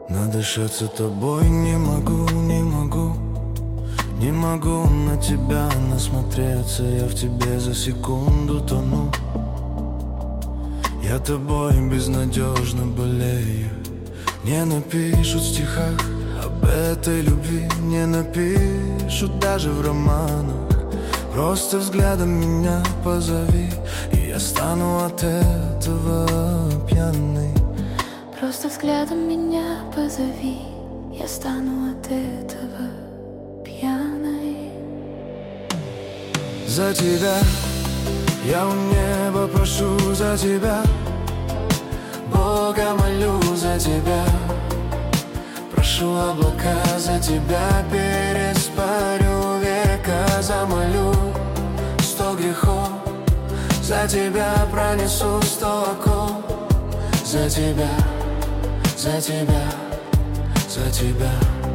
Надышаться тобой не могу, не могу. Не могу на тебя насмотреться, я в тебе за секунду тону. Я тобой безнадежно болею. Не напишут в стихах об этой любви, не напишут даже в романах. Просто взглядом меня позови, и я стану от этого пьяный. Просто взглядом меня позови, я стану от этого пьяной. За тебя я у неба прошу, за тебя Бога молю, за тебя прошу облака, за тебя переспорю века, замолю 100 грехов, за тебя пронесу 100 оков, за тебя, за тебя, за тебя.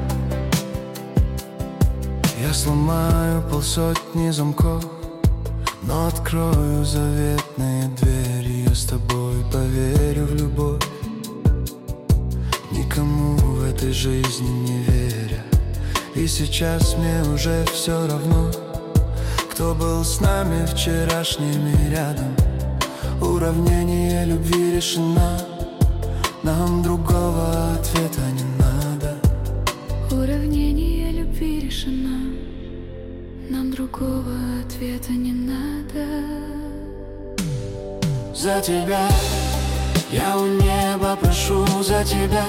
Я сломаю 500 замков, но открою заветные двери. Я с тобой поверю в любовь, никому в этой жизни не веря. И сейчас мне уже все равно, кто был с нами вчерашними рядом. Уравнение любви решено, нам другого ответа не надо. Уравнение любви решено, нам другого ответа не надо. За тебя я у неба прошу, за тебя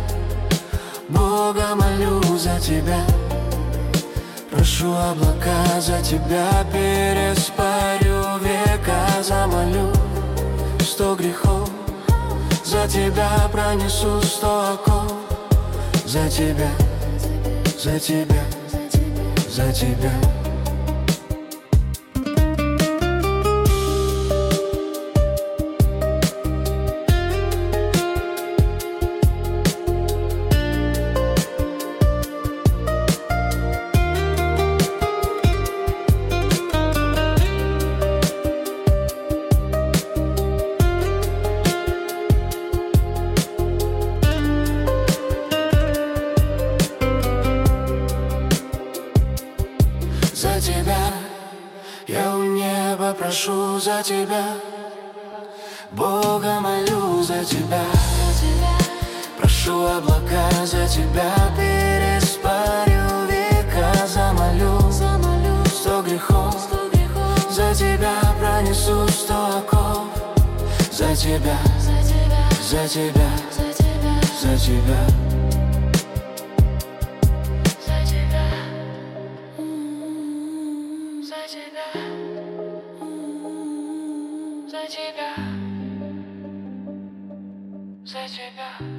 Бога молю, за тебя прошу облака, за тебя переспорю века, замолю 100 грехов, за тебя пронесу 100 оков, за тебя, за тебя, за тебя. За тебя я у неба прошу, за тебя Бога молю, за тебя прошу облака, за тебя переспорю века, замолю 100 грехов, за тебя пронесу 100 оков, за тебя, за тебя, за тебя. За тебя, за тебя.